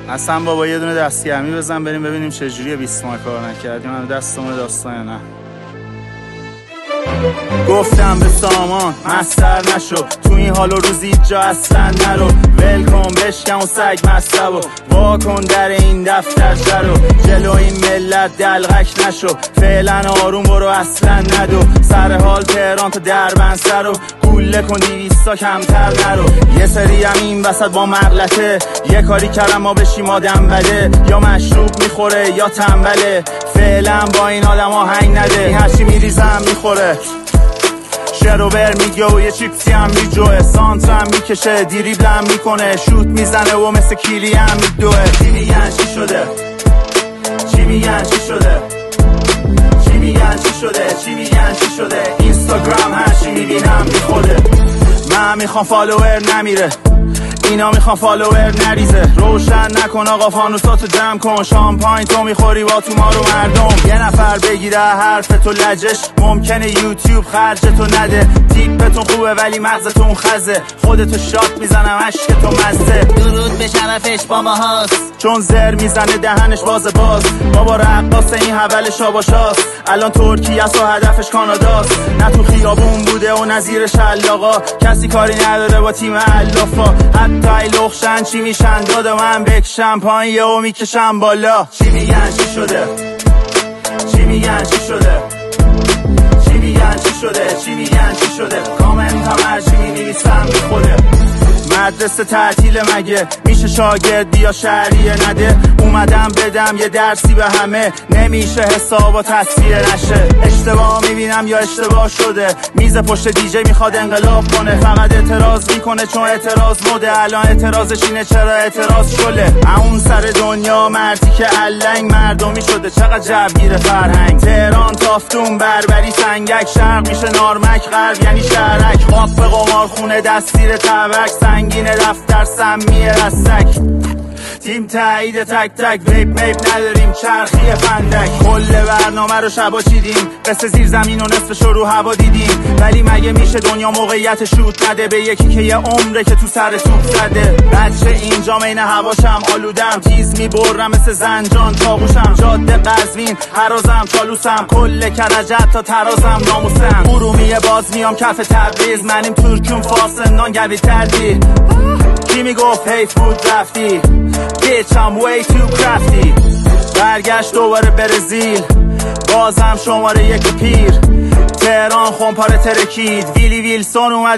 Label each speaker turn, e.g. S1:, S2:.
S1: اصلا بابا یه دونه دستگرمی بزن بریم ببینیم چجوریه 20 ماه کار نکردیم. من دستمون داستان یا نه. گفتم به سامان مستر نشو، تو این حال و روزی جا اصلا نرو. ولکن بشکن و سگ مستبو واکن در این دفتر شرو. جلو این ملت دلغک نشو، فعلا آروم برو اصلا ندو. سر حال تهران تا دربند سرو، گوله کن 200 کمتر نرو. یه سری هم این وسط با مغلطه، یه کاری کردم ما بشیم آدم بده. یا مشروب میخوره یا تنبله، فعلا با این آدم آهنگ نده. این هرچی میریزم میخوره، شروبر میگه و یه چیپسی هم میجوه. سانتر هم میکشه دیریبل هم میکنه، شوت میزنه و مثل کیلی هم میدوه. چی میگن چی شده؟ چی میگن چی شده؟ چی میگن چی شده؟ چی میگن چی شده؟ اینستاگرام هرچی میبینم میخوده. من میخوام فالوور نمیره، اینا میخوان فالوور نریزه. روشن نکن آقا فانوساتو جمع کن، شامپاین تو میخوری با تو ما رو مردم. یه نفر بگیره حرف تو لجش، ممکنه یوتیوب خرجتو نده. تیپتون خوبه ولی مغزتون خزه، خودتو شات میزنم عشقتو مزه.
S2: درود به شرفش با ما هاست،
S1: چون زر میزنه دهنش باز. بابا رقاص این حول شاباشاست، الان ترکیه است و هدفش کاناداست. نه تو خیابون بوده و نظیر شلاقا، کسی کاری نداره با تیم علافا. حتی لخشن چی میشن داد من بکشم پایین و میکشم بالا. چی میگن چی شده؟ چی میگن چی شده؟ چی میگن چی شده؟ چی میگن چی شده؟ کامنت هم هرچی مینویسم میخوره. مدرسه تعطیل مگه میشه شاگرد بیا شهریه نده؟ اومدم بدم یه درسی به همه، نمیشه حساب و تصفیه نشه. اشتباه میبینم یا اشتباه شده، میز پشت دیجی میخواد انقلاب کنه. فقط اعتراض میکنه چون اعتراض مده، الان اعتراضش اینه چرا اعتراض شله. اون سر دنیا مردی که علنگ مردمی شده، چقدر جوگیر فرهنگ. تهران تافتون بربری سنگک، شرق میشه نارمک، غرب یعنی شهرک. خواب به قمارخونه دستیر تبک، سنگین دفتر سمیه رسک. تیم تایید تک تک، ویپ نداریم چرخی فندک. کل برنامه رو شبا چیدیم، قصه زیر زمین و نصفش رو هوا دیدیم. ولی مگه میشه دنیا موقعیت شوت نده به یکی که یه عمره که تو سر توپ زده؟ بچه اینجا مین هواشم آلودم، تیز میبرم مثل زنجان چاقوشم. جاده قزوین هرازم چالوسم، کل کرجت تا ترازم ناموسم. ارومیه باز میام کف تبریز، منیم ترکون فاسندان گوی تردی. کی میگفت حیف بود رفتی؟ Bitch I'm way too crafty. برگشت دوباره برزیل، بازم شماره 1 پیر. تهران خونپاره ترکید، ویلی ویلسون اومد